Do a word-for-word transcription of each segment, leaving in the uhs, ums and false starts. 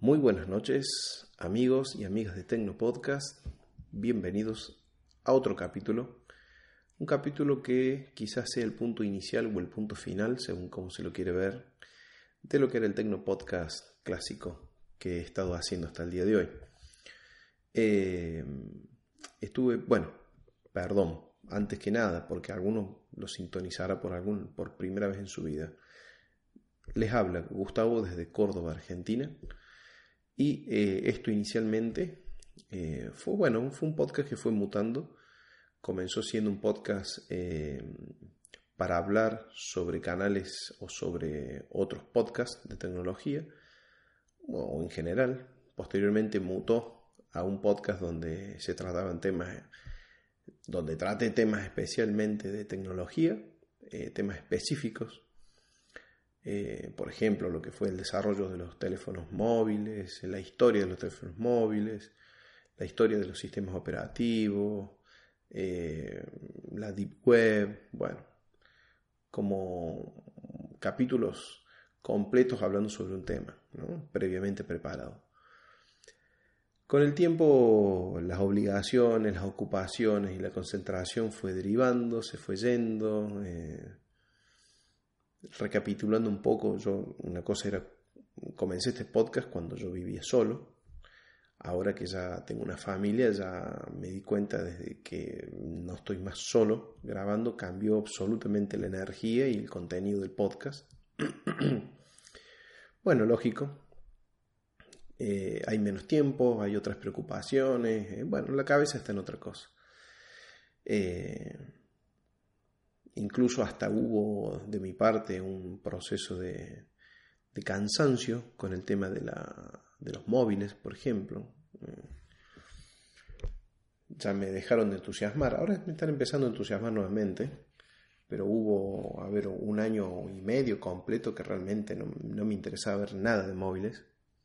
Muy buenas noches, amigos y amigas de Tecno Podcast. Bienvenidos a otro capítulo. Un capítulo que quizás sea el punto inicial o el punto final, según cómo se lo quiere ver, de lo que era el Tecno Podcast clásico que he estado haciendo hasta el día de hoy. Eh, estuve, bueno, perdón, antes que nada, porque alguno lo sintonizará por, algún, por primera vez en su vida. Les habla Gustavo desde Córdoba, Argentina. Y eh, esto inicialmente eh, fue, bueno, fue un podcast que fue mutando. Comenzó siendo un podcast eh, para hablar sobre canales o sobre otros podcasts de tecnología o en general. Posteriormente mutó a un podcast donde se trataban temas, donde traté temas especialmente de tecnología, eh, temas específicos. Eh, por ejemplo, lo que fue el desarrollo de los teléfonos móviles, la historia de los teléfonos móviles, la historia de los sistemas operativos, eh, la Deep Web, bueno, como capítulos completos hablando sobre un tema, ¿no? Previamente preparado. Con el tiempo, las obligaciones, las ocupaciones y la concentración fue derivando, se fue yendo. Eh, Recapitulando un poco, yo una cosa era, comencé este podcast cuando yo vivía solo. Ahora que ya tengo una familia, ya me di cuenta desde que no estoy más solo grabando, cambió absolutamente la energía y el contenido del podcast. Bueno, lógico, eh, hay menos tiempo, hay otras preocupaciones, eh, bueno, la cabeza está en otra cosa. Eh, incluso hasta hubo de mi parte un proceso de, de cansancio con el tema de, la, de los móviles, por ejemplo. Ya me dejaron de entusiasmar. Ahora me están empezando a entusiasmar nuevamente, pero hubo, a ver, un año y medio completo que realmente no, no me interesaba ver nada de móviles.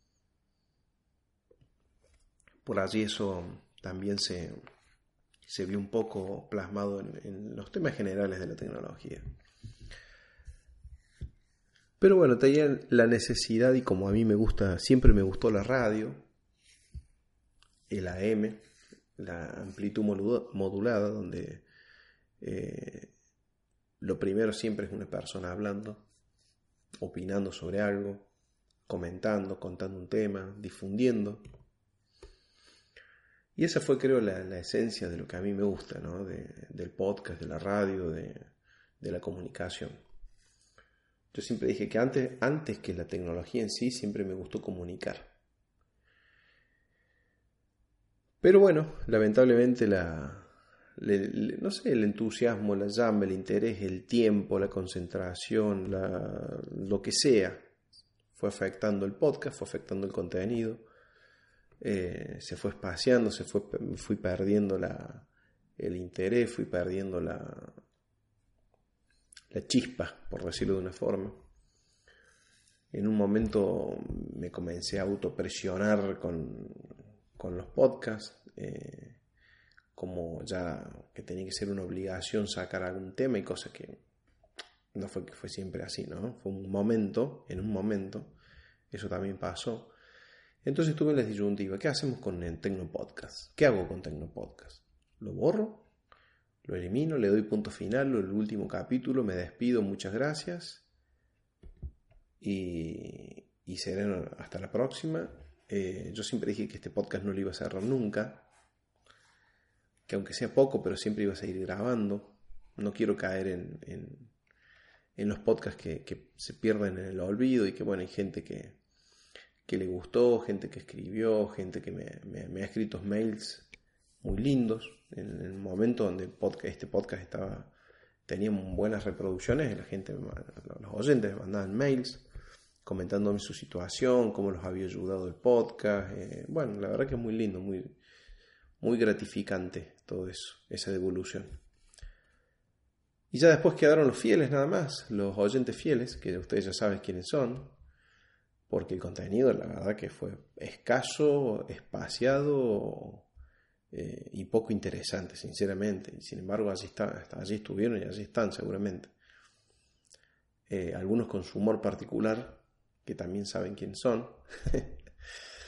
Por allí eso también se, se vio un poco plasmado en, en los temas generales de la tecnología. Pero bueno, tenía la necesidad, y como a mí me gusta, siempre me gustó la radio, el A M, la amplitud modulada, donde eh, lo primero siempre es una persona hablando, opinando sobre algo, comentando, contando un tema, difundiendo. Y esa fue, creo, la, la esencia de lo que a mí me gusta, ¿no? De, del podcast, de la radio, de, de la comunicación. Yo siempre dije que antes, antes que la tecnología en sí, siempre me gustó comunicar. Pero bueno, lamentablemente la, le, le, no sé, el entusiasmo, la llama, el interés, el tiempo, la concentración, la, lo que sea, fue afectando el podcast, fue afectando el contenido, eh, se fue espaciando, se fue, fui perdiendo la, el interés, fui perdiendo la, la chispa, por decirlo de una forma. En un momento me comencé a autopresionar con, con los podcasts, eh, como ya que tenía que ser una obligación sacar algún tema y cosas que no fue que fue siempre así, ¿no? Fue un momento, en un momento, eso también pasó. Entonces estuve en la disyuntiva, ¿qué hacemos con el Tecno Podcast? ¿Qué hago con Tecno Podcast? ¿Lo borro? ¿Lo elimino? ¿Le doy punto final? ¿El último capítulo? ¿Me despido? Muchas gracias. Y, y será hasta la próxima. Eh, yo siempre dije que este podcast no lo iba a cerrar nunca, que aunque sea poco, pero siempre iba a seguir grabando. No quiero caer en, en, en los podcasts que, que se pierden en el olvido y que, bueno, hay gente que, que le gustó, gente que escribió, gente que me, me, me ha escrito mails muy lindos. En el momento donde el podcast, este podcast estaba, tenía buenas reproducciones, la gente, los oyentes me mandaban mails comentándome su situación, cómo los había ayudado el podcast. Eh, bueno, la verdad que es muy lindo, muy, muy gratificante todo eso, esa devolución. Y ya después quedaron los fieles nada más, los oyentes fieles, que ustedes ya saben quiénes son, porque el contenido la verdad que fue escaso, espaciado eh, y poco interesante, sinceramente. Y sin embargo allí, está, allí estuvieron y allí están seguramente. Eh, algunos con su humor particular, que también saben quién son.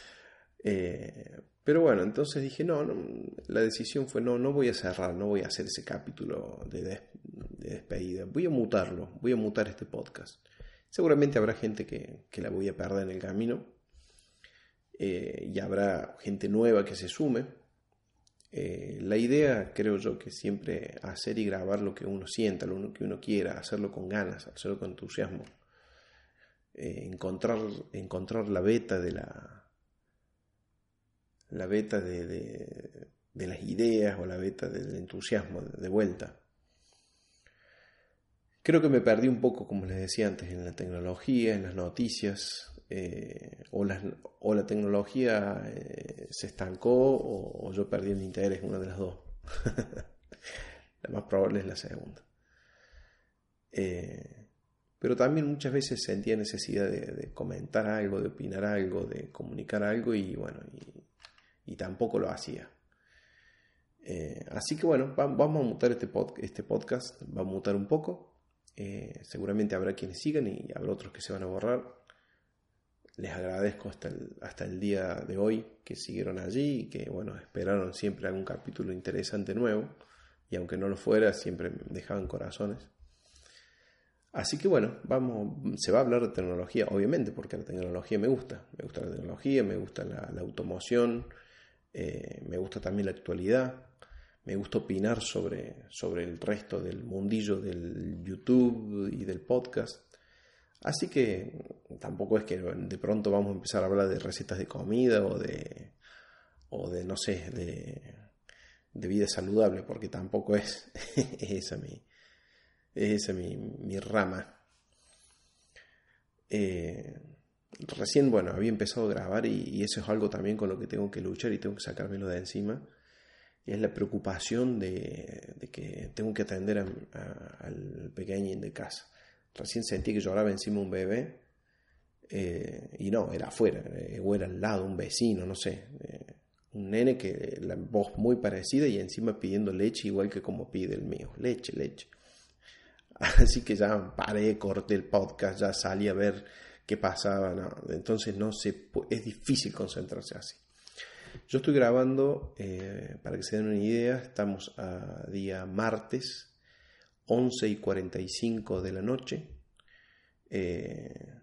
Eh, pero bueno, entonces dije, no, no, la decisión fue, no, no voy a cerrar, no voy a hacer ese capítulo de, des, de despedida, voy a mutarlo, voy a mutar este podcast. Seguramente habrá gente que, que la voy a perder en el camino, eh, y habrá gente nueva que se sume. Eh, la idea, creo yo, que siempre hacer y grabar lo que uno sienta, lo que uno quiera, hacerlo con ganas, hacerlo con entusiasmo, eh, encontrar, encontrar la beta de la la beta de, de, de las ideas o la beta del entusiasmo de, de vuelta. Creo que me perdí un poco, como les decía antes, en la tecnología, en las noticias, eh, o, las, o la tecnología eh, se estancó o, o yo perdí el interés, una de las dos. La más probable es la segunda. Eh, pero también muchas veces sentía necesidad de, de comentar algo, de opinar algo, de comunicar algo y bueno, y, y tampoco lo hacía. Eh, así que bueno, va, vamos a mutar este, pod, este podcast, va a mutar un poco. Eh, seguramente habrá quienes sigan y habrá otros que se van a borrar. Les agradezco hasta el, hasta el día de hoy que siguieron allí y que bueno, esperaron siempre algún capítulo interesante nuevo, y aunque no lo fuera, siempre me dejaban corazones. Así que bueno, vamos, se va a hablar de tecnología, obviamente, porque la tecnología me gusta. Me gusta la tecnología, me gusta la, la automoción, eh, me gusta también la actualidad, me gusta opinar sobre, sobre el resto del mundillo del YouTube y del podcast. Así que tampoco es que de pronto vamos a empezar a hablar de recetas de comida o de, o de no sé, de, de vida saludable, porque tampoco es, es esa mi... Esa es mi, mi rama. Eh, recién, bueno, había empezado a grabar y, y eso es algo también con lo que tengo que luchar y tengo que sacármelo de encima. Y es la preocupación de, de que tengo que atender a, a, al pequeñín de casa. Recién sentí que lloraba encima un bebé, eh, y no, era afuera, eh, o era al lado, un vecino, no sé. Eh, un nene que la voz muy parecida y encima pidiendo leche igual que como pide el mío. Leche, leche. Así que ya paré, corté el podcast, ya salí a ver qué pasaba, ¿no? Entonces no se, es difícil concentrarse así. Yo estoy grabando, eh, para que se den una idea, estamos a día martes, once y cuarenta y cinco de la noche. Eh,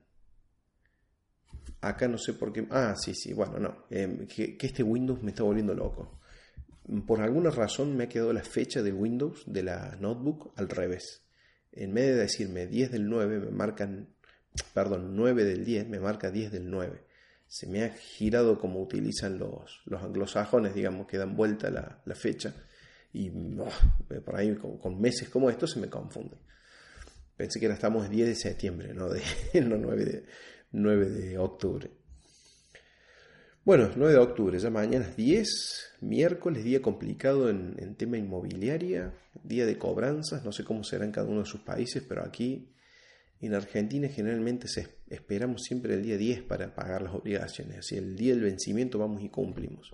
acá no sé por qué... Ah, sí, sí, bueno, no. Eh, que, que este Windows me está volviendo loco. Por alguna razón me ha quedado la fecha del Windows, de la notebook, al revés. En vez de decirme diez del nueve, me marcan, perdón, nueve del diez, me marca diez del nueve. Se me ha girado como utilizan los, los anglosajones, digamos, que dan vuelta la, la fecha. Y oh, por ahí con, con meses como estos se me confunde. Pensé que ahora estamos el diez de septiembre, no, de, no nueve, de, nueve de octubre. Bueno, nueve de octubre, ya mañana es diez, miércoles, día complicado en, en tema inmobiliaria, día de cobranzas, no sé cómo será en cada uno de sus países, pero aquí en Argentina generalmente se, esperamos siempre el día diez para pagar las obligaciones, así el día del vencimiento vamos y cumplimos.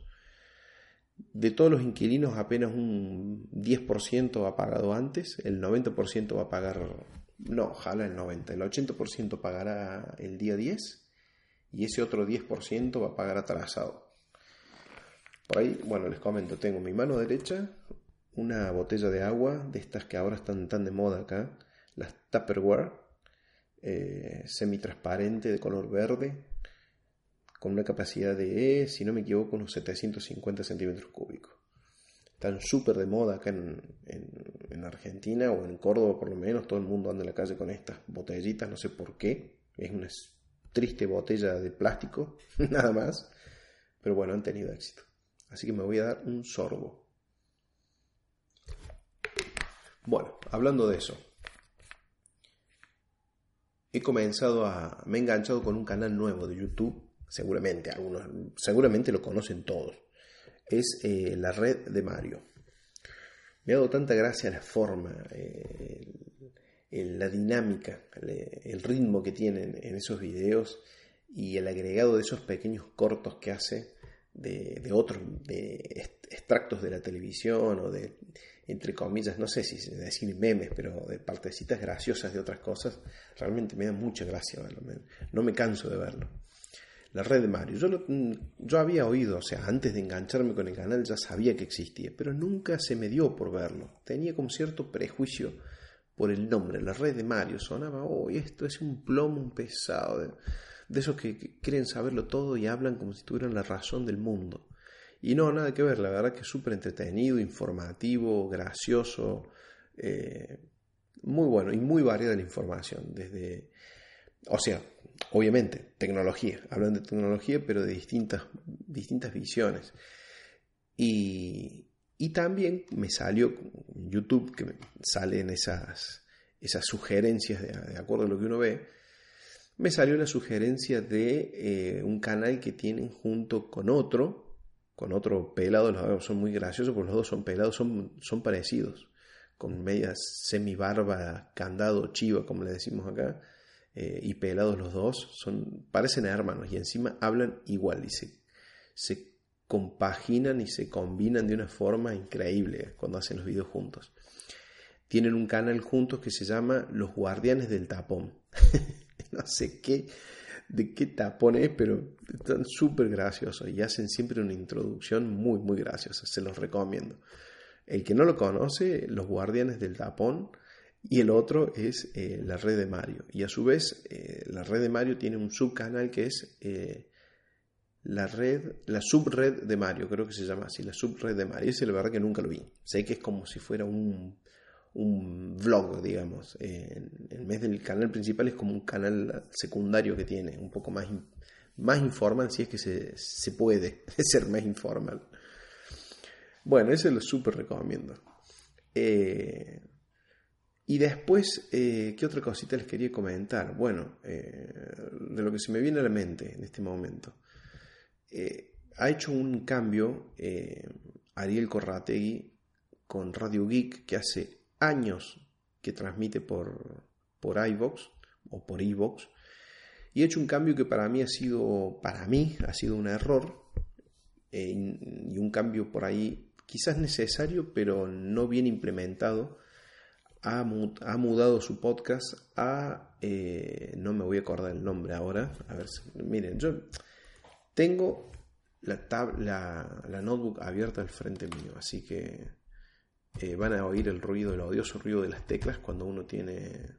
De todos los inquilinos apenas un diez por ciento ha pagado antes, el noventa por ciento va a pagar, no, ojalá el noventa por ciento, el ochenta por ciento pagará el día diez. Y ese otro diez por ciento va a pagar atrasado. Por ahí, bueno, les comento, tengo en mi mano derecha una botella de agua, de estas que ahora están tan de moda acá, las Tupperware, eh, semitransparente de color verde, con una capacidad de, si no me equivoco, unos setecientos cincuenta centímetros cúbicos. Están súper de moda acá en, en, en Argentina o en Córdoba por lo menos, todo el mundo anda en la calle con estas botellitas, no sé por qué, es una triste botella de plástico, nada más, pero bueno, han tenido éxito. Así que me voy a dar un sorbo. Bueno, hablando de eso, he comenzado a... me he enganchado con un canal nuevo de YouTube, seguramente, algunos, seguramente lo conocen todos. Es eh, la red de Mario. Me ha dado tanta gracia la forma, eh, el, la dinámica, el, el ritmo que tienen en esos videos y el agregado de esos pequeños cortos que hace de, de otros, de extractos de la televisión o de, entre comillas, no sé si decir memes, pero de partecitas graciosas de otras cosas. Realmente me da mucha gracia verlo, no me canso de verlo. la red de Mario. Yo, lo, yo había oído, o sea, antes de engancharme con el canal ya sabía que existía, pero nunca se me dio por verlo. Tenía como cierto prejuicio por el nombre, la red de Mario. Sonaba, oh, esto es un plomo, un pesado, de, de esos que, que quieren saberlo todo y hablan como si tuvieran la razón del mundo. Y no, nada que ver, la verdad que es súper entretenido, informativo, gracioso, eh, muy bueno y muy variada la información, desde, o sea, obviamente, tecnología, hablan de tecnología, pero de distintas, distintas visiones. Y, y también me salió en YouTube, que me salen esas, esas sugerencias de, de acuerdo a lo que uno ve, me salió la sugerencia de eh, un canal que tienen junto con otro, con otro pelado. Los dos son muy graciosos porque los dos son pelados, son, son parecidos, con media semi-barba, candado, chiva, como le decimos acá, eh, y pelados los dos, son, parecen hermanos y encima hablan igual y se, se compaginan y se combinan de una forma increíble cuando hacen los videos juntos. Tienen un canal juntos que se llama Los Guardianes del Tapón. No sé qué, de qué tapón es, pero están súper graciosos y hacen siempre una introducción muy, muy graciosa. Se los recomiendo. El que no lo conoce, Los Guardianes del Tapón, y el otro es eh, la red de Mario. Y a su vez, eh, la red de Mario tiene un subcanal que es eh, la red, la subred de Mario, creo que se llama así, la subred de Mario. Ese la verdad que nunca lo vi. Sé que es como si fuera un... un vlog, digamos. En, en vez del canal principal es como un canal secundario que tiene, un poco más, más informal, si es que se, se puede ser más informal. Bueno, ese lo súper recomiendo. Eh, y después, eh, ¿qué otra cosita les quería comentar? Bueno, eh, de lo que se me viene a la mente en este momento. Eh, ha hecho un cambio eh, Ariel Corrategui con Radio Geek, que hace años que transmite por, por iVoox o por iVoox, y he hecho un cambio que para mí ha sido para mí ha sido un error, eh, y un cambio por ahí quizás necesario pero no bien implementado. Ha, ha mudado su podcast a eh, no me voy a acordar el nombre ahora, a ver si, miren, yo tengo la, tab, la, la notebook abierta al frente mío, así que Eh, van a oír el ruido, el odioso ruido de las teclas cuando uno tiene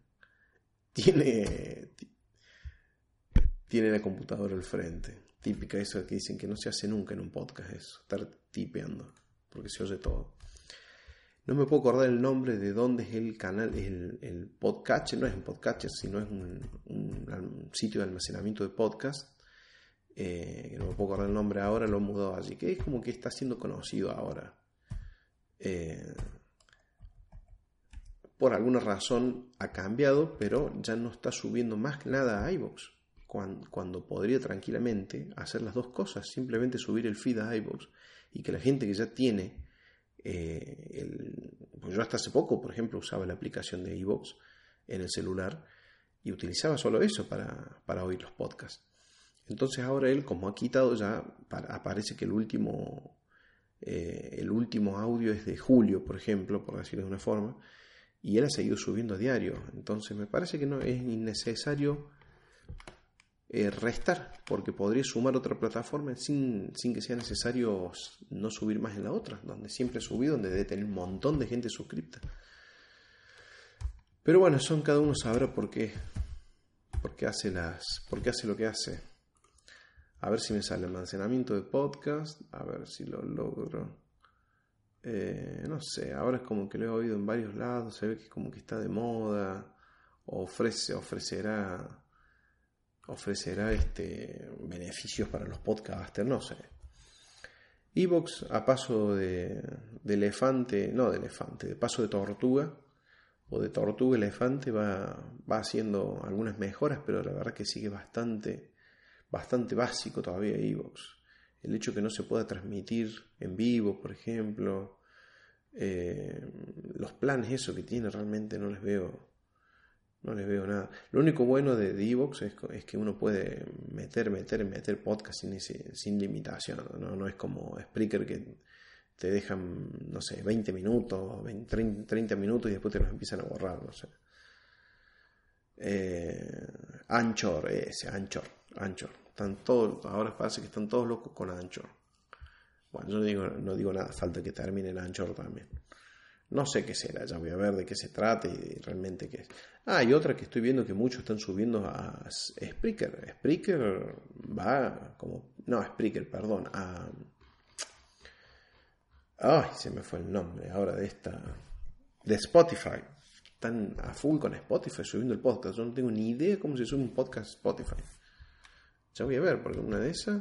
tiene tiene la computadora al frente. Típica eso que dicen que no se hace nunca en un podcast, eso, estar tipeando, porque se oye todo. No me puedo acordar el nombre de dónde es el canal, el, el podcatcher, no es un podcatcher, sino es un, un, un sitio de almacenamiento de podcast. Eh, no me puedo acordar el nombre ahora, lo he mudado allí, que es como que está siendo conocido ahora. Eh, por alguna razón ha cambiado, pero ya no está subiendo más nada a iVoox, cuando, cuando podría tranquilamente hacer las dos cosas, simplemente subir el feed a iVoox y que la gente que ya tiene eh, el, pues yo hasta hace poco, por ejemplo, usaba la aplicación de iVoox en el celular y utilizaba solo eso para, para oír los podcasts. Entonces ahora él, como ha quitado ya, para, aparece que el último Eh, el último audio es de julio, por ejemplo, por decirlo de una forma, y él ha seguido subiendo a diario. Entonces me parece que no es innecesario eh, restar, porque podría sumar otra plataforma sin, sin que sea necesario no subir más en la otra, donde siempre he subido, donde debe tener un montón de gente suscripta. Pero bueno, son cada uno sabrá por qué, por qué hace las, por qué hace lo que hace. A ver si me sale almacenamiento de podcast. A ver si lo logro. Eh, no sé, ahora es como que lo he oído en varios lados. Se ve que como que está de moda. Ofrece, ofrecerá ofrecerá este beneficios para los podcasters, no sé. iVoox a paso de, de elefante, no de elefante, de paso de tortuga o de tortuga elefante va, va haciendo algunas mejoras, pero la verdad que sigue bastante bastante básico todavía iVoox. El hecho que no se pueda transmitir en vivo, por ejemplo, eh, los planes eso que tiene realmente no les veo no les veo nada. Lo único bueno de, de iVoox es, es que uno puede meter, meter, meter podcast sin, ese, sin limitación, ¿no? No es como Spreaker que te dejan, no sé, veinte minutos, veinte, treinta minutos y después te los empiezan a borrar, no sé. Eh, Anchor, ese, Anchor, Anchor. Están todos, ahora parece que están todos locos con Anchor. Bueno, yo no digo, no digo nada, falta que termine el Anchor también. No sé qué será, ya voy a ver de qué se trata y realmente qué es. Ah, y otra que estoy viendo que muchos están subiendo a Spreaker. Spreaker va como... No, Spreaker, perdón. A... Ay, se me fue el nombre ahora de esta... De Spotify. Están a full con Spotify subiendo el podcast. Yo no tengo ni idea cómo se sube un podcast a Spotify. Ya voy a ver, porque una de esas...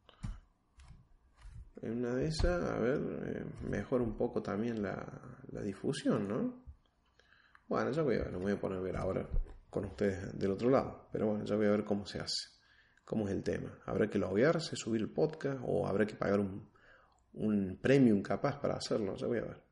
En una de esas, a ver, eh, mejora un poco también la, la difusión, ¿no? Bueno, ya voy a ver, no me voy a poner a ver ahora con ustedes del otro lado, pero bueno, ya voy a ver cómo se hace, cómo es el tema. ¿Habrá que loguearse, subir el podcast o habrá que pagar un, un premium capaz para hacerlo? Ya voy a ver.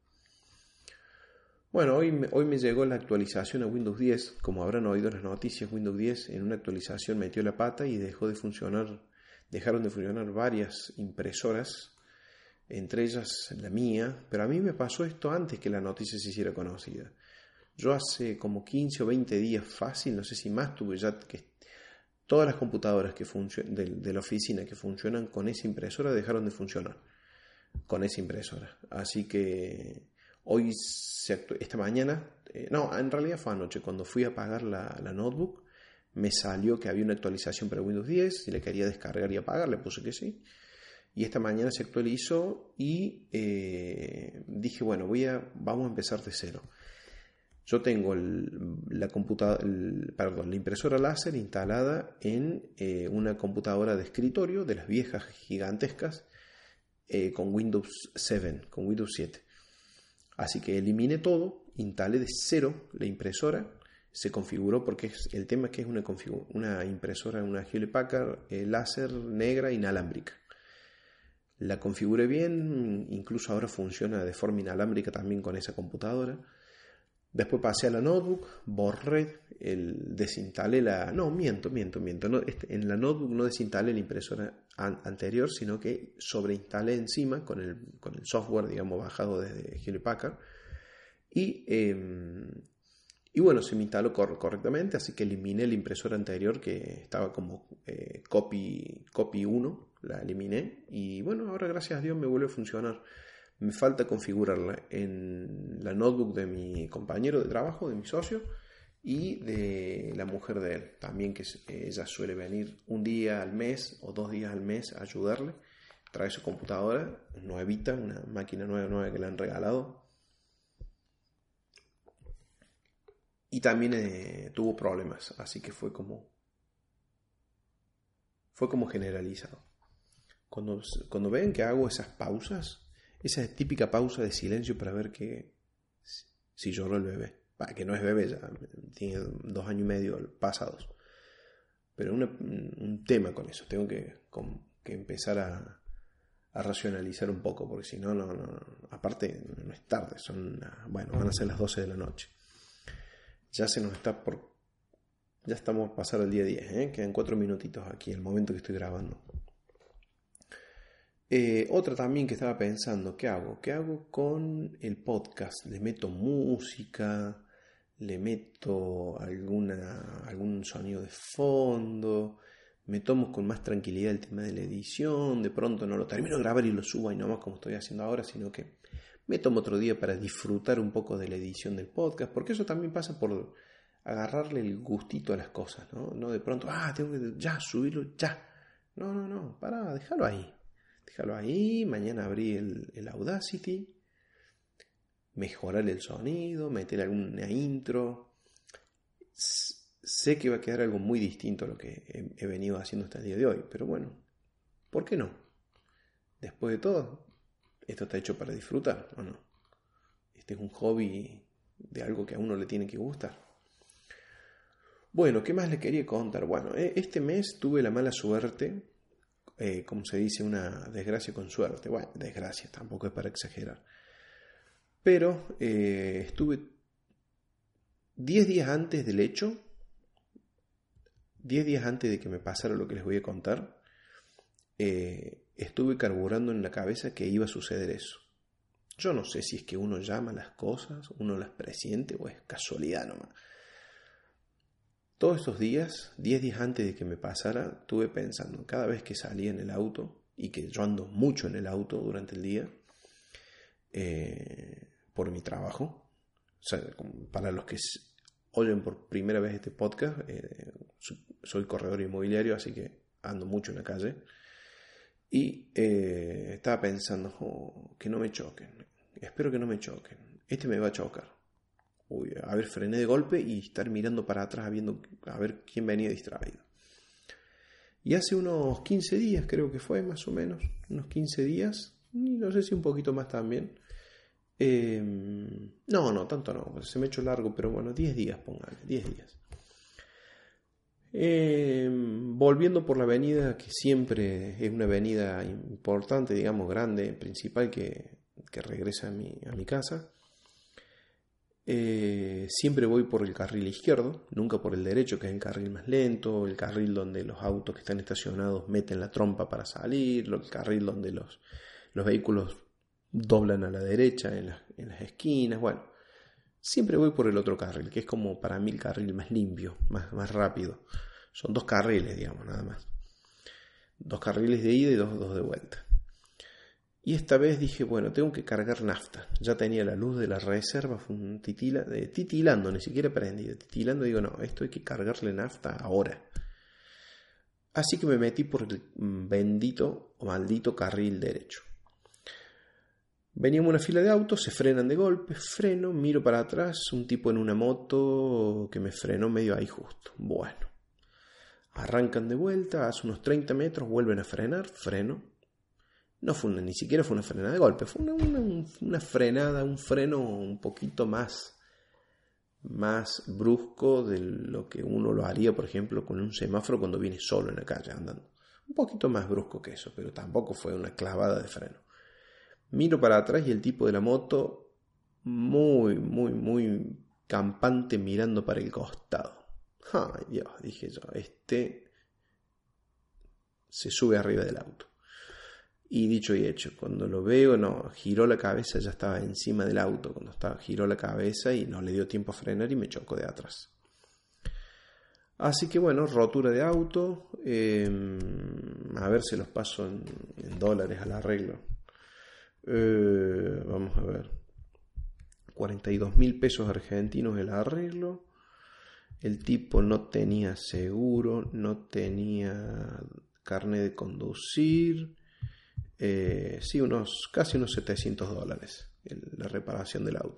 Bueno, hoy me, hoy me llegó la actualización a Windows diez. Como habrán oído en las noticias, Windows diez en una actualización metió la pata y dejó de funcionar, dejaron de funcionar varias impresoras, entre ellas la mía, pero a mí me pasó esto antes que la noticia se hiciera conocida. Yo hace como quince o veinte días fácil, no sé si más, tuve ya que todas las computadoras que func- de, de la oficina que funcionan con esa impresora dejaron de funcionar con esa impresora. Así que hoy, se actu- esta mañana, eh, no, en realidad fue anoche, cuando fui a apagar la, la notebook, me salió que había una actualización para Windows diez, si la quería descargar y apagar, le puse que sí. Y esta mañana se actualizó y eh, dije, bueno, voy a, vamos a empezar de cero. Yo tengo el, la, computa- el, perdón, la impresora láser instalada en eh, una computadora de escritorio de las viejas gigantescas eh, con Windows siete, con Windows siete. Así que eliminé todo, instalé de cero la impresora, se configuró porque es, el tema es que es una, configu- una impresora, una Hewlett Packard eh, láser negra inalámbrica. La configuré bien, incluso ahora funciona de forma inalámbrica también con esa computadora. Después pasé a la notebook, borré, el, desinstalé la... No, miento, miento, miento. No, este, en la notebook no desinstalé la impresora an, anterior, sino que sobreinstalé encima con el, con el software, digamos, bajado desde Hewlett Packard. Y, eh, y bueno, se me instaló cor- correctamente, así que eliminé la impresora anterior que estaba como eh, copy, copy uno. La eliminé y bueno, ahora gracias a Dios me vuelve a funcionar. Me falta configurarla en la notebook de mi compañero de trabajo, de mi socio, y de la mujer de él, también que ella suele venir un día al mes o dos días al mes a ayudarle. Trae su computadora nuevita, una máquina nueva, nueva que le han regalado. Y también eh, tuvo problemas, así que fue como, fue como generalizado. Cuando, cuando ven que hago esas pausas, esa típica pausa de silencio para ver que si lloró el bebé, bah, que no es bebé ya, tiene dos años y medio pasados, pero una, un tema con eso, tengo que, con, que empezar a, a racionalizar un poco, porque si no, no, no, aparte no es tarde, son, bueno, van a ser las doce de la noche, ya se nos está por, ya estamos a pasar el día diez, ¿eh? Quedan cuatro minutitos aquí, el momento que estoy grabando. Eh, otra también que estaba pensando, ¿qué hago? ¿Qué hago con el podcast? ¿Le meto música? ¿Le meto alguna, algún sonido de fondo? ¿Me tomo con más tranquilidad el tema de la edición? De pronto no lo termino de grabar y lo subo ahí nomás como estoy haciendo ahora, sino que me tomo otro día para disfrutar un poco de la edición del podcast, porque eso también pasa por agarrarle el gustito a las cosas, ¿no? No de pronto, ah, tengo que ya subirlo, ya. No, no, no, pará, déjalo ahí. Déjalo ahí, mañana abrí el, el Audacity, mejorar el sonido, meter alguna intro. S- sé que va a quedar algo muy distinto a lo que he, he venido haciendo hasta el día de hoy, pero bueno, ¿por qué no? Después de todo, esto está hecho para disfrutar, ¿o no? Este es un hobby de algo que a uno le tiene que gustar. Bueno, ¿qué más le quería contar? Bueno, este mes tuve la mala suerte, Eh, como se dice, una desgracia con suerte. Bueno, desgracia, tampoco es para exagerar. Pero eh, estuve diez días antes del hecho, diez días antes de que me pasara lo que les voy a contar, eh, estuve carburando en la cabeza que iba a suceder eso. Yo no sé si es que uno llama las cosas, uno las presiente o es casualidad nomás. todos estos días, diez días antes de que me pasara, estuve pensando, cada vez que salía en el auto, y que yo ando mucho en el auto durante el día, eh, por mi trabajo, o sea, para los que oyen por primera vez este podcast, eh, soy corredor inmobiliario, así que ando mucho en la calle, y eh, estaba pensando, oh, que no me choquen, espero que no me choquen, este me va a chocar. Uy, a ver, frené de golpe y estar mirando para atrás viendo a ver quién venía distraído. Y hace unos quince días, creo que fue más o menos, unos quince días, y no sé si un poquito más también. Eh, no, no, tanto no, se me ha hecho largo, pero bueno, diez días, póngale, diez días. Eh, volviendo por la avenida, que siempre es una avenida importante, digamos, grande, principal, que, que regresa a mi, a mi casa. Eh, siempre voy por el carril izquierdo, nunca por el derecho, que es el carril más lento, el carril donde los autos que están estacionados meten la trompa para salir, el carril donde los, los vehículos doblan a la derecha en, la, en las esquinas. Bueno, siempre voy por el otro carril, que es como para mí el carril más limpio, más, más rápido. Son dos carriles, digamos, nada más. Dos carriles de ida y dos, dos de vuelta. Y esta vez dije, bueno, tengo que cargar nafta. Ya tenía la luz de la reserva, fue un titila, eh, titilando, ni siquiera prendida. Titilando, digo, no, esto hay que cargarle nafta ahora. Así que me metí por el bendito o maldito carril derecho. Veníamos una fila de autos, se frenan de golpe, freno, miro para atrás, un tipo en una moto que me frenó medio ahí justo. Bueno, arrancan de vuelta, hace unos treinta metros, vuelven a frenar, freno. No fue una, ni siquiera fue una frenada de golpe, fue una, una, una frenada, un freno un poquito más, más brusco de lo que uno lo haría, por ejemplo, con un semáforo cuando viene solo en la calle andando. Un poquito más brusco que eso, pero tampoco fue una clavada de freno. Miro para atrás y el tipo de la moto muy, muy, muy campante mirando para el costado. Ay, Dios, dije yo, este se sube arriba del auto. Y dicho y hecho, cuando lo veo, no, giró la cabeza, ya estaba encima del auto, cuando estaba, giró la cabeza y no le dio tiempo a frenar y me chocó de atrás. Así que bueno, rotura de auto, eh, a ver si los paso en, en dólares al arreglo. Eh, vamos a ver, cuarenta y dos mil pesos argentinos el arreglo. El tipo no tenía seguro, no tenía carnet de conducir. Eh, sí, unos casi unos setecientos dólares en la reparación del auto.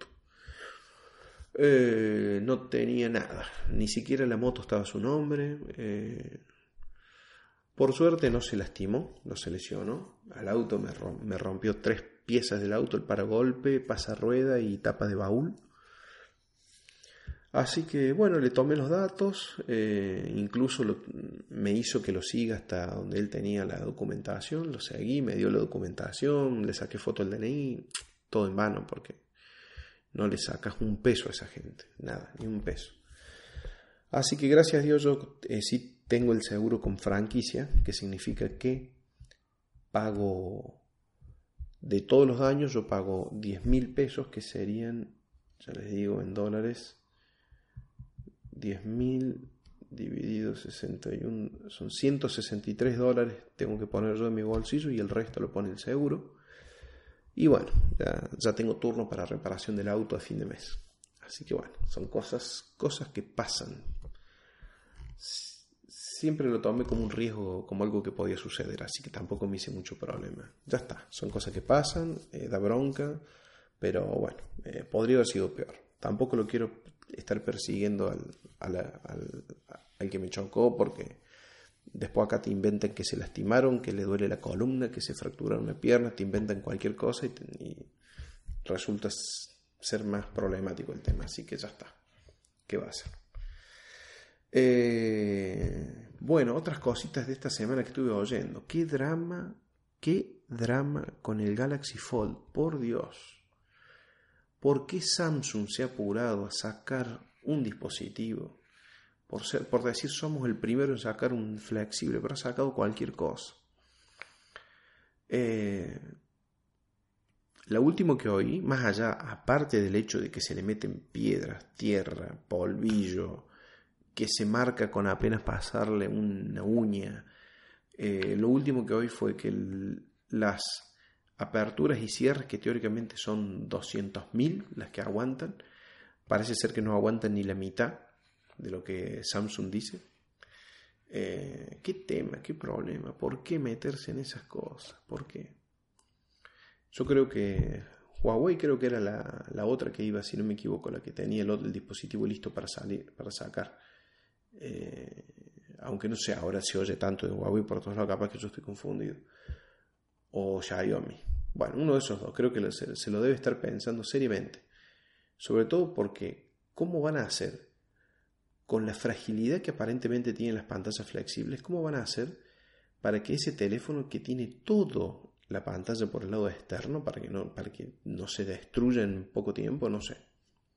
Eh, no tenía nada, ni siquiera la moto estaba a su nombre. Eh, por suerte no se lastimó, no se lesionó. Al auto me, romp- me rompió tres piezas del auto, el paragolpe, pasarrueda y tapa de baúl. Así que bueno, le tomé los datos, eh, incluso lo, me hizo que lo siga hasta donde él tenía la documentación, lo seguí, me dio la documentación, le saqué foto del D N I, todo en vano porque no le sacas un peso a esa gente, nada, ni un peso. Así que gracias a Dios yo eh, sí tengo el seguro con franquicia, que significa que pago de todos los daños, yo pago diez mil pesos, que serían, ya les digo, en dólares, diez mil dividido sesenta y uno, son ciento sesenta y tres dólares, tengo que poner yo en mi bolsillo y el resto lo pone el seguro. Y bueno, ya, ya tengo turno para reparación del auto a fin de mes. Así que bueno, son cosas, cosas que pasan. Siempre lo tomé como un riesgo, como algo que podía suceder, así que tampoco me hice mucho problema. Ya está, son cosas que pasan, eh, da bronca, pero bueno, eh, podría haber sido peor. Tampoco lo quiero estar persiguiendo al, al, al, al que me chocó, porque después acá te inventan que se lastimaron, que le duele la columna, que se fracturaron una pierna, te inventan cualquier cosa y, te, y resulta ser más problemático el tema, así que ya está. ¿Qué va a hacer? Eh, bueno, otras cositas de esta semana que estuve oyendo. Qué drama, qué drama con el Galaxy Fold, por Dios. ¿Por qué Samsung se ha apurado a sacar un dispositivo? Por, ser, por decir somos el primero en sacar un flexible, pero ha sacado cualquier cosa. Eh, lo último que oí, más allá, aparte del hecho de que se le meten piedras, tierra, polvillo, que se marca con apenas pasarle una uña. Eh, lo último que hoy fue que el, las aperturas y cierres, que teóricamente son doscientos mil las que aguantan, parece ser que no aguantan ni la mitad de lo que Samsung dice. Eh, ¿Qué tema? ¿Qué problema? ¿Por qué meterse en esas cosas? ¿Por qué? Yo creo que Huawei creo que era la, la otra que iba, si no me equivoco, la que tenía el, el dispositivo listo para salir, para sacar. Eh, aunque no sé, ahora se oye tanto de Huawei por todos lados, capaz que yo estoy confundido. O Xiaomi. Bueno, uno de esos dos. Creo que se, se lo debe estar pensando seriamente. Sobre todo porque, ¿cómo van a hacer? Con la fragilidad que aparentemente tienen las pantallas flexibles, ¿cómo van a hacer para que ese teléfono que tiene todo la pantalla por el lado externo, para que no, para que no se destruya en poco tiempo? No sé.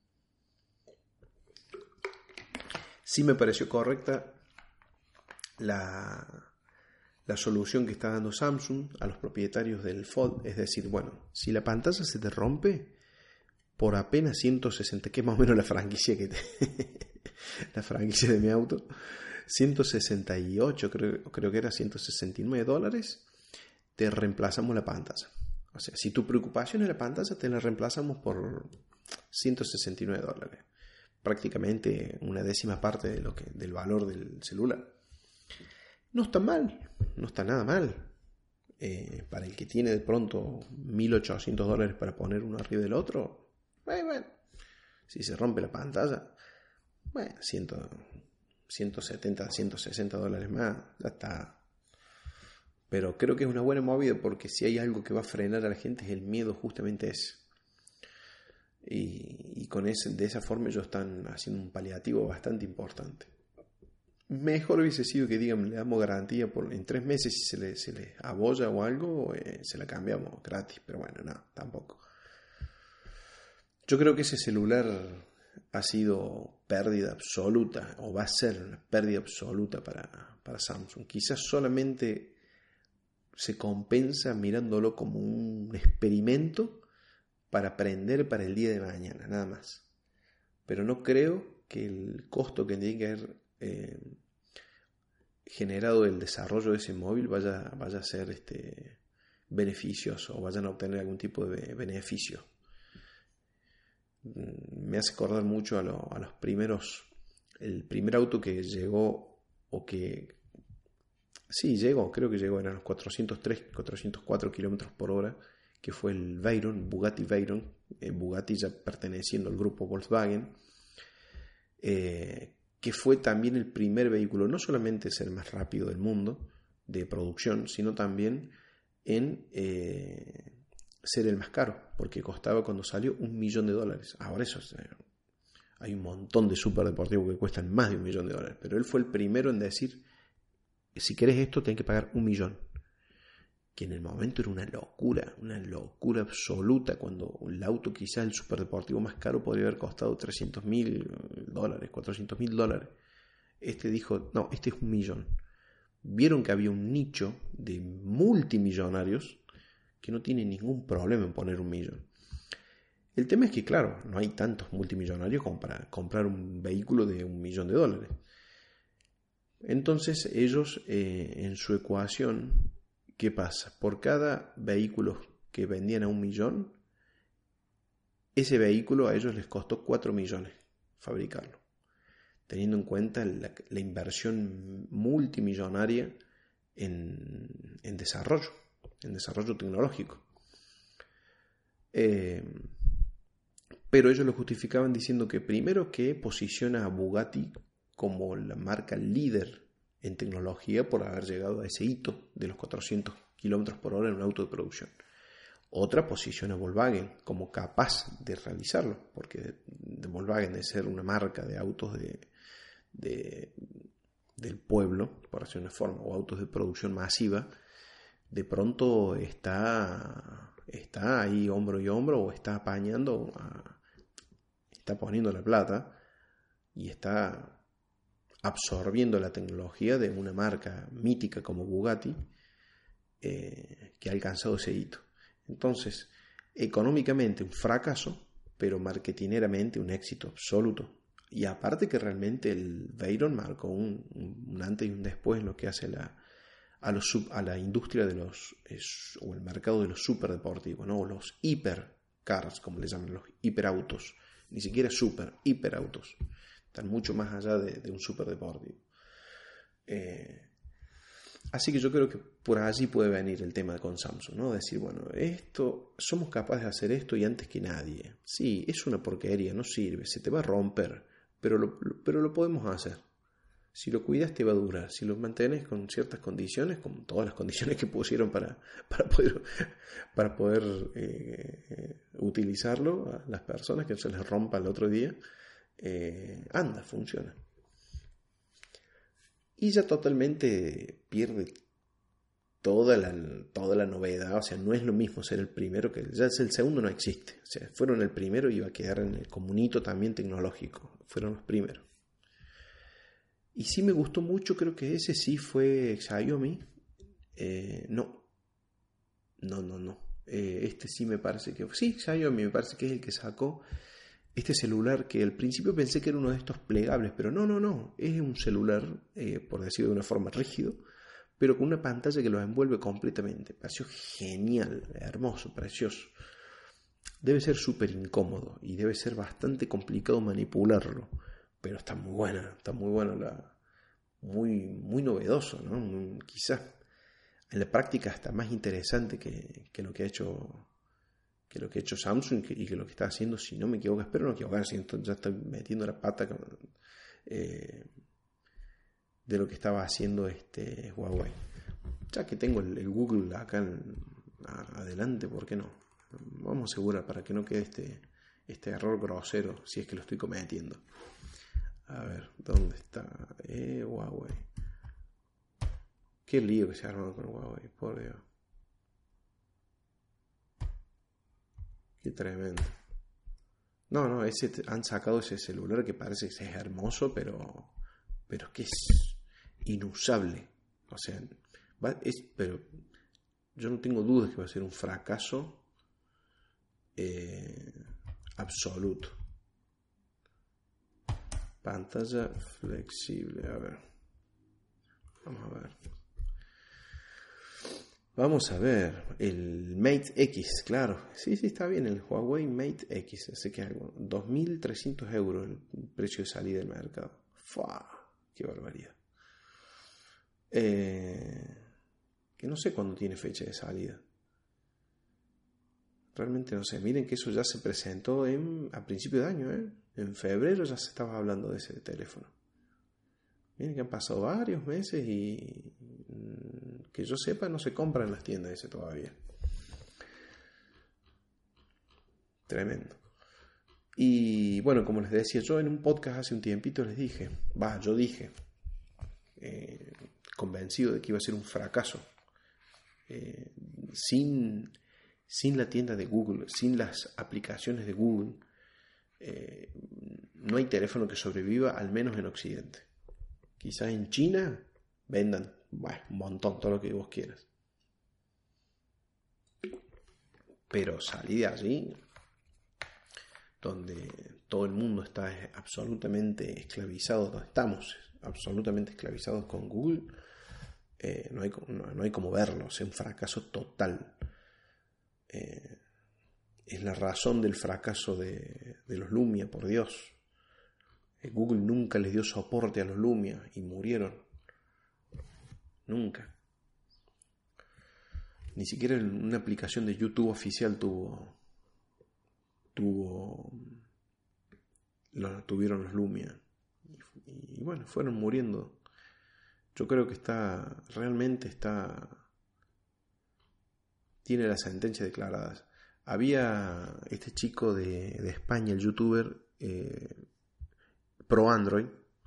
Sí me pareció correcta la, la solución que está dando Samsung a los propietarios del Fold. Es decir, bueno, si la pantalla se te rompe por apenas ciento sesenta, que es más o menos la franquicia que te... la franquicia de mi auto, ciento sesenta y ocho, creo, creo que era ciento sesenta y nueve dólares, te reemplazamos la pantalla. O sea, si tu preocupación es la pantalla, te la reemplazamos por ciento sesenta y nueve dólares. Prácticamente una décima parte de lo que, del valor del celular. No está mal, no está nada mal. Eh, para el que tiene de pronto mil ochocientos dólares para poner uno arriba del otro, bueno, bueno, si se rompe la pantalla, bueno, ciento setenta, ciento sesenta dólares más, ya está. Pero creo que es una buena movida, porque si hay algo que va a frenar a la gente es el miedo, justamente ese. Y, y con ese, de esa forma ellos están haciendo un paliativo bastante importante. Mejor hubiese sido que digan, le damos garantía por, en tres meses, si se le, se le abolla o algo, eh, se la cambiamos gratis. Pero bueno, no, tampoco. Yo creo que ese celular ha sido pérdida absoluta, o va a ser una pérdida absoluta para, para Samsung. Quizás solamente se compensa mirándolo como un experimento para aprender para el día de mañana, nada más. Pero no creo que el costo que tiene que haber eh, generado el desarrollo de ese móvil vaya, vaya a ser este, beneficioso, o vayan a obtener algún tipo de beneficio. Me hace acordar mucho a, lo, a los primeros, el primer auto que llegó, o que, sí, llegó, creo que llegó, eran los cuatrocientos tres, cuatrocientos cuatro kilómetros por hora, que fue el Veyron, Bugatti Veyron, eh, Bugatti ya perteneciendo al grupo Volkswagen, eh, que fue también el primer vehículo, no solamente es el más rápido del mundo de producción, sino también en... Eh, ser el más caro, porque costaba cuando salió un millón de dólares. Ahora eso es, hay un montón de superdeportivos que cuestan más de un millón de dólares, pero él fue el primero en decir, si querés esto tenés que pagar un millón, que en el momento era una locura, una locura absoluta, cuando el auto, quizás el superdeportivo más caro, podría haber costado trescientos mil dólares, cuatrocientos mil dólares. Este dijo, no, este es un millón. Vieron que había un nicho de multimillonarios que no tiene ningún problema en poner un millón. El tema es que, claro, no hay tantos multimillonarios como para comprar un vehículo de un millón de dólares. Entonces ellos, eh, en su ecuación, ¿qué pasa? Por cada vehículo que vendían a un millón, ese vehículo a ellos les costó cuatro millones fabricarlo, teniendo en cuenta la, la inversión multimillonaria en, en desarrollo. en desarrollo tecnológico. Eh, pero ellos lo justificaban diciendo que primero que posiciona a Bugatti como la marca líder en tecnología por haber llegado a ese hito de los cuatrocientos kilómetros por hora en un auto de producción. Otra posiciona a Volkswagen como capaz de realizarlo, porque de, de Volkswagen, de ser una marca de autos de, de, del pueblo, por decirlo de una forma, o autos de producción masiva, de pronto está, está ahí hombro y hombro, o está apañando, a, está poniendo la plata y está absorbiendo la tecnología de una marca mítica como Bugatti, eh, que ha alcanzado ese hito. Entonces, económicamente un fracaso, pero marketineramente un éxito absoluto. y aparte que realmente el Veyron marcó un, un antes y un después en lo que hace la, a, los sub, a la industria de los, es, o el mercado de los superdeportivos, ¿no? O los hipercars, como le llaman, los hiperautos. Ni siquiera super, hiperautos. Están mucho más allá de, de un superdeportivo. Eh, así que yo creo que por allí puede venir el tema con Samsung, ¿no? Decir, bueno, esto, somos capaces de hacer esto y antes que nadie. Sí, es una porquería, no sirve, se te va a romper, pero lo, pero lo podemos hacer. Si lo cuidas te va a durar, si lo mantienes con ciertas condiciones, con todas las condiciones que pusieron para, para poder, para poder eh, eh, utilizarlo a las personas, que no se les rompa el otro día, eh, anda, funciona. Y ya totalmente pierde toda la, toda la novedad, o sea, no es lo mismo ser el primero que ya el segundo no existe, o sea, fueron el primero y iba a quedar en el comunito también tecnológico, fueron los primeros. Y sí me gustó mucho, creo que ese sí fue Xiaomi. Eh, no. No, no, no. Eh, este sí me parece que... Sí, Xiaomi me parece que es el que sacó este celular que al principio pensé que era uno de estos plegables, pero no, no, no. Es un celular, eh, por decirlo de una forma rígido, pero con una pantalla que lo envuelve completamente. Pareció genial, hermoso, precioso. Debe ser súper incómodo y debe ser bastante complicado manipularlo. Pero está muy buena, está muy buena, la, muy, muy novedoso, ¿no? Quizás en la práctica está más interesante que, que lo que ha hecho que lo que ha hecho Samsung y que lo que está haciendo, si no me equivoco, espero no equivocarme, entonces ya estoy metiendo la pata eh, de lo que estaba haciendo este Huawei. Ya que tengo el, el Google acá en, a, adelante, ¿por qué no? Vamos a asegurar para que no quede este, este error grosero, si es que lo estoy cometiendo. A ver, ¿dónde está? Eh, Huawei. Qué lío que se arma con Huawei, por Dios. Qué tremendo. No, no, ese, han sacado ese celular que parece que es hermoso, pero, pero que es inusable. O sea, va, es, pero yo no tengo dudas que va a ser un fracaso eh, absoluto. Pantalla flexible, a ver. Vamos a ver. Vamos a ver. El Mate X, claro. Sí, sí, está bien. El Huawei Mate X. Así que algo. dos mil trescientos euros el precio de salida del mercado. ¡Fua! ¡Qué barbaridad! Eh, que no sé cuándo tiene fecha de salida. Realmente no sé. Miren que eso ya se presentó en, a principio de año, ¿eh? En febrero ya se estaba hablando de ese teléfono. Miren que han pasado varios meses y que yo sepa no se compra en las tiendas ese todavía. Tremendo. Y bueno, como les decía yo en un podcast hace un tiempito les dije, va, yo dije, eh, convencido de que iba a ser un fracaso. Eh, sin, sin la tienda de Google, sin las aplicaciones de Google, eh, no hay teléfono que sobreviva, al menos en Occidente. Quizás en China vendan, bueno, un montón, todo lo que vos quieras. Pero salí de allí, donde todo el mundo está absolutamente esclavizado, donde estamos absolutamente esclavizados con Google, eh, no, hay, no, no hay como verlo, es un fracaso total. Eh, es la razón del fracaso de, de los Lumia, por Dios. Google nunca les dio soporte a los Lumia y murieron. Nunca. Ni siquiera una aplicación de YouTube oficial tuvo. tuvo. Lo tuvieron los Lumia. Y, y bueno, fueron muriendo. Yo creo que está. Realmente está. Tiene la sentencia declarada. Había este chico de, de España, el youtuber. Eh, Pro Android,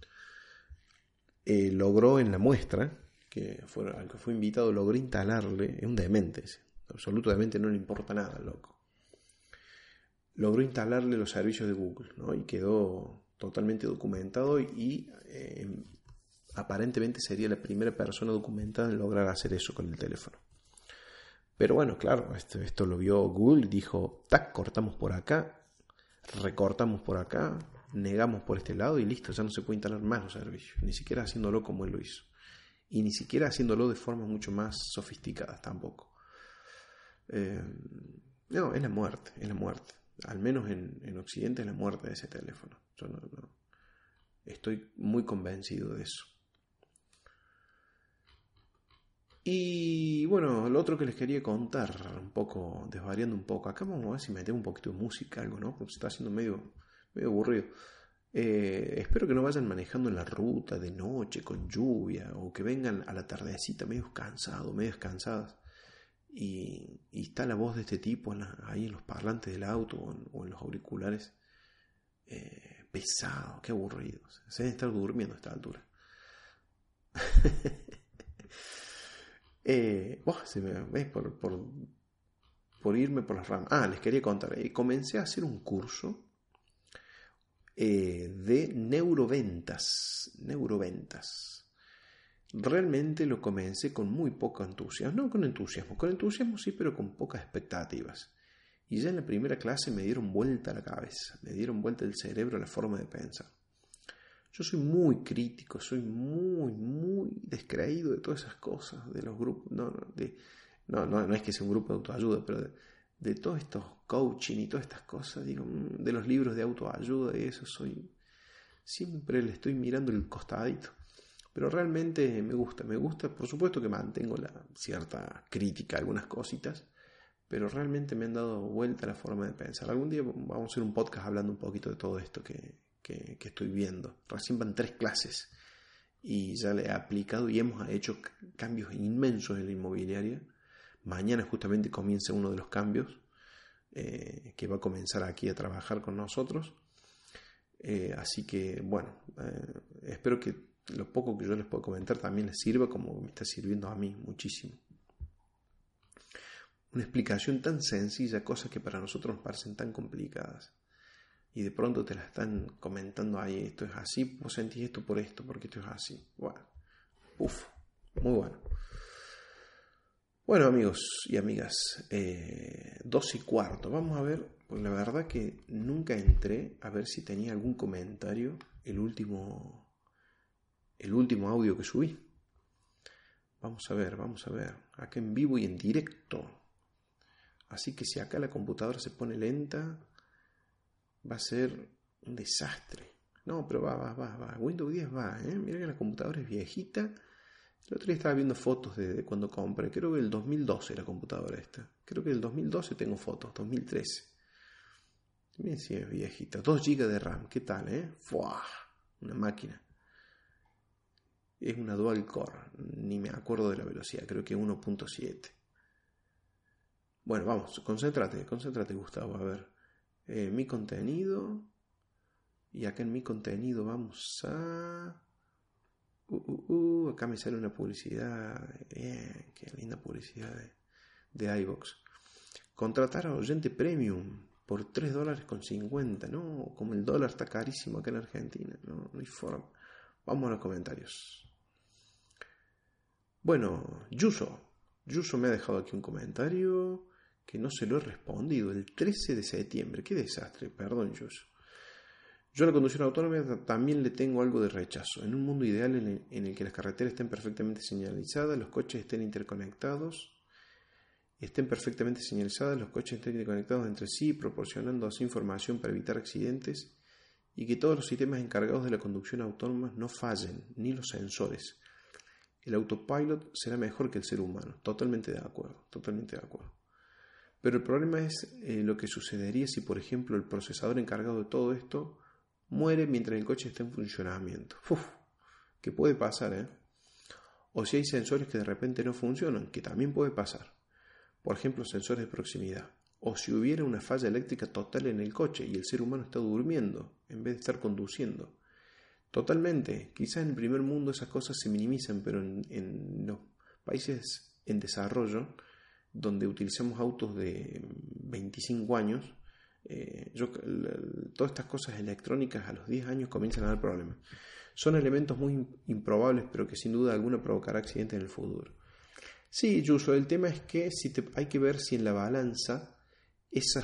eh, logró en la muestra, que fue, al que fue invitado, logró instalarle, es un demente, absolutamente no le importa nada, loco. Logró instalarle los servicios de Google, ¿no? Y quedó totalmente documentado y eh, aparentemente sería la primera persona documentada en lograr hacer eso con el teléfono. Pero bueno, claro, esto, esto lo vio Google y dijo, tac, cortamos por acá, recortamos por acá, negamos por este lado y listo, ya no se puede instalar más los servicios, ni siquiera haciéndolo como él lo hizo, y ni siquiera haciéndolo de formas mucho más sofisticadas tampoco. Eh, no, es la muerte, es la muerte, al menos en, en Occidente es la muerte de ese teléfono. Yo no, no, estoy muy convencido de eso. Y bueno, lo otro que les quería contar, un poco, desvariando un poco, acá vamos a ver si metemos un poquito de música, algo, ¿no? Porque se está haciendo medio, medio aburrido. Eh, espero que no vayan manejando en la ruta de noche con lluvia, o que vengan a la tardecita medio cansados, medio cansadas, y, y está la voz de este tipo en la, ahí en los parlantes del auto o en, o en los auriculares, eh, pesado, qué aburrido. Se deben estar durmiendo a esta altura. Eh, oh, se me ve por, por, por irme por las ramas. Ah, les quería contar. Eh, comencé a hacer un curso eh, de neuroventas. Neuroventas. Realmente lo comencé con muy poco entusiasmo. No con entusiasmo. Con entusiasmo sí, pero con pocas expectativas. Y ya en la primera clase me dieron vuelta la cabeza. Me dieron vuelta el cerebro, la forma de pensar. Yo soy muy crítico, soy muy, muy descreído de todas esas cosas, de los grupos, no, no, de, no, no, no es que sea un grupo de autoayuda, pero de, de todos estos coaching y todas estas cosas, digo, de los libros de autoayuda y eso, soy, siempre le estoy mirando el costadito. Pero realmente me gusta, me gusta, por supuesto que mantengo la cierta crítica a algunas cositas, pero realmente me han dado vuelta la forma de pensar. Algún día vamos a hacer un podcast hablando un poquito de todo esto que... Que, que estoy viendo. Recién van tres clases y ya le he aplicado y hemos hecho cambios inmensos en la inmobiliaria. Mañana justamente comienza uno de los cambios eh, que va a comenzar aquí a trabajar con nosotros. Eh, así que bueno, eh, espero que lo poco que yo les puedo comentar también les sirva como me está sirviendo a mí muchísimo. Una explicación tan sencilla, cosas que para nosotros nos parecen tan complicadas. Y de pronto te la están comentando ahí, esto es así, vos sentís esto por esto, porque esto es así. Bueno, uff, muy bueno. Bueno, amigos y amigas, eh, dos y cuarto. Vamos a ver, pues la verdad que nunca entré a ver si tenía algún comentario el último, el último audio que subí. Vamos a ver, vamos a ver, acá en vivo y en directo. Así que si acá la computadora se pone lenta, va a ser un desastre. No, pero va, va, va, va. Windows diez va, ¿eh? Mira que la computadora es viejita. El otro día estaba viendo fotos de, de cuando compré. Creo que el dos mil doce la computadora esta. Creo que el dos mil doce tengo fotos. dos mil trece. Miren si es viejita. dos gigas de RAM. ¿Qué tal, eh? ¡Fua! Una máquina. Es una dual core. Ni me acuerdo de la velocidad. Creo que uno punto siete. Bueno, vamos. Concéntrate. Concéntrate, Gustavo. A ver. Eh, mi contenido, y acá en mi contenido vamos a uh, uh, uh, acá me sale una publicidad, eh, qué linda publicidad de, de iVoox. Contratar a oyente premium por tres dólares con cincuenta. No, como el dólar está carísimo acá en Argentina, no, no hay forma. Vamos a los comentarios. Bueno, Yuso Yuso me ha dejado aquí un comentario que no se lo he respondido, el trece de septiembre. Qué desastre, perdón, Yuso. Yo a la conducción autónoma también le tengo algo de rechazo. En un mundo ideal en el, en el que las carreteras estén perfectamente señalizadas, los coches estén interconectados, estén perfectamente señalizadas, los coches estén interconectados entre sí, proporcionando así información para evitar accidentes, y que todos los sistemas encargados de la conducción autónoma no fallen, ni los sensores. El autopilot será mejor que el ser humano. Totalmente de acuerdo, totalmente de acuerdo. Pero el problema es eh, lo que sucedería si, por ejemplo, el procesador encargado de todo esto muere mientras el coche está en funcionamiento. Uf, que puede pasar, ¿eh? O si hay sensores que de repente no funcionan, que también puede pasar. Por ejemplo, sensores de proximidad. O si hubiera una falla eléctrica total en el coche y el ser humano está durmiendo en vez de estar conduciendo. Totalmente. Quizás en el primer mundo esas cosas se minimizan, pero en, en los países en desarrollo, donde utilizamos autos de veinticinco años, eh, yo, todas estas cosas electrónicas a los diez años comienzan a dar problemas. Son elementos muy improbables, pero que sin duda alguna provocará accidentes en el futuro. Sí, Yuso, el tema es que si te, hay que ver si en la balanza esas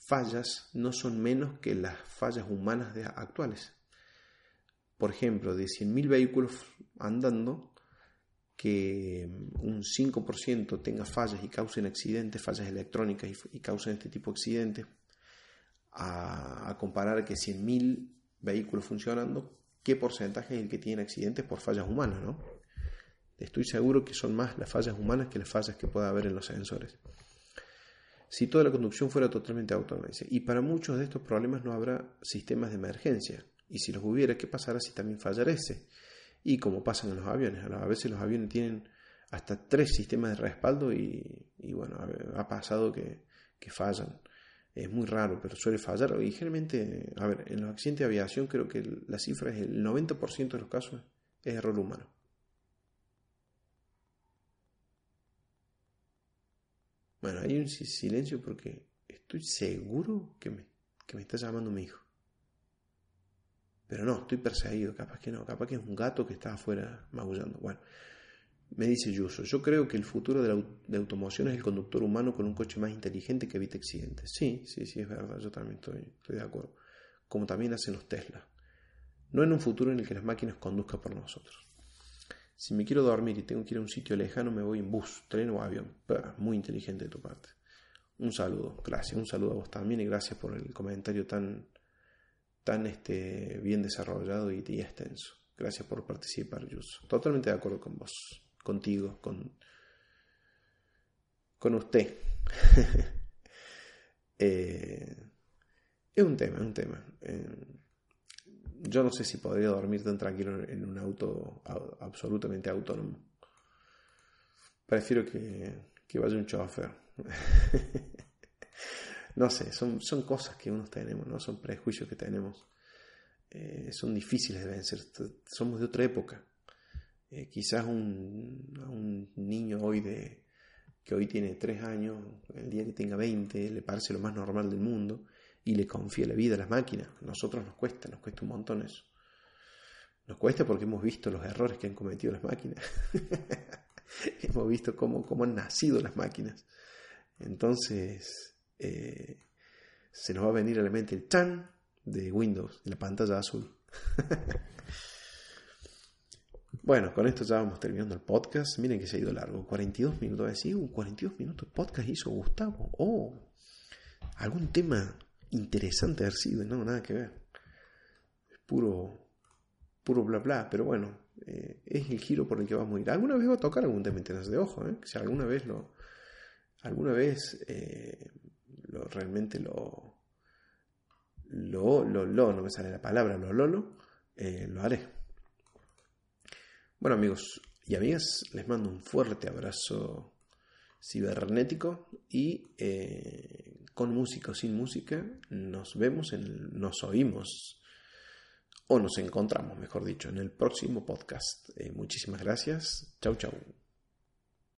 fallas no son menos que las fallas humanas de actuales. Por ejemplo, de cien mil vehículos andando, que un cinco por ciento tenga fallas y causen accidentes, fallas electrónicas y, y causen este tipo de accidentes, a, a comparar que cien mil vehículos funcionando, ¿qué porcentaje es el que tiene accidentes por fallas humanas, no? Estoy seguro que son más las fallas humanas que las fallas que pueda haber en los sensores. Si toda la conducción fuera totalmente autónoma, y para muchos de estos problemas no habrá sistemas de emergencia, y si los hubiera, ¿qué pasará si también fallara ese? Y como pasa en los aviones, a veces los aviones tienen hasta tres sistemas de respaldo y, y bueno, ha pasado que, que fallan. Es muy raro, pero suele fallar. Y generalmente, a ver, en los accidentes de aviación creo que la cifra es el noventa por ciento de los casos es error humano. Bueno, hay un silencio porque estoy seguro que me, que me está llamando mi hijo. Pero no, estoy perseguido, capaz que no, capaz que es un gato que está afuera maullando. Bueno, me dice Yuso, yo creo que el futuro de la de automoción es el conductor humano con un coche más inteligente que evite accidentes. Sí, sí, sí, es verdad, yo también estoy, estoy de acuerdo. Como también hacen los Tesla. No en un futuro en el que las máquinas conduzcan por nosotros. Si me quiero dormir y tengo que ir a un sitio lejano, me voy en bus, tren o avión. Muy inteligente de tu parte. Un saludo, gracias, un saludo a vos también y gracias por el comentario tan... tan este, bien desarrollado y, y extenso. Gracias por participar, Yus. Totalmente de acuerdo con vos, contigo, con, con usted. eh, es un tema, es un tema. Eh, yo no sé si podría dormir tan tranquilo en un auto absolutamente autónomo. Prefiero que, que vaya un chofer. No sé, son, son cosas que uno tenemos, ¿no? Son prejuicios que tenemos. Eh, son difíciles de vencer. Somos de otra época. Eh, quizás un, a un niño hoy de que hoy tiene tres años, el día que tenga veinte, le parece lo más normal del mundo y le confía la vida a las máquinas. A nosotros nos cuesta, nos cuesta un montón eso. Nos cuesta porque hemos visto los errores que han cometido las máquinas. Hemos visto cómo, cómo han nacido las máquinas. Entonces... Eh, se nos va a venir a la mente el chan de Windows, de la pantalla azul. Bueno, con esto ya vamos terminando el podcast. Miren que se ha ido largo, cuarenta y dos minutos. Así, un cuarenta y dos minutos de podcast hizo Gustavo. Oh, algún tema interesante haber sido, no, nada que ver. Es puro, puro bla bla, pero bueno, eh, es el giro por el que vamos a ir. Alguna vez va a tocar algún tema interesante, de ojo, eh, si alguna vez lo, alguna vez eh, Lo, realmente lo, lo, lo, lo, no me sale la palabra, lo, lo, lo, eh, lo haré. Bueno, amigos y amigas, les mando un fuerte abrazo cibernético y eh, con música o sin música, nos vemos, en el, nos oímos o nos encontramos, mejor dicho, en el próximo podcast. Eh, muchísimas gracias. Chau, chau.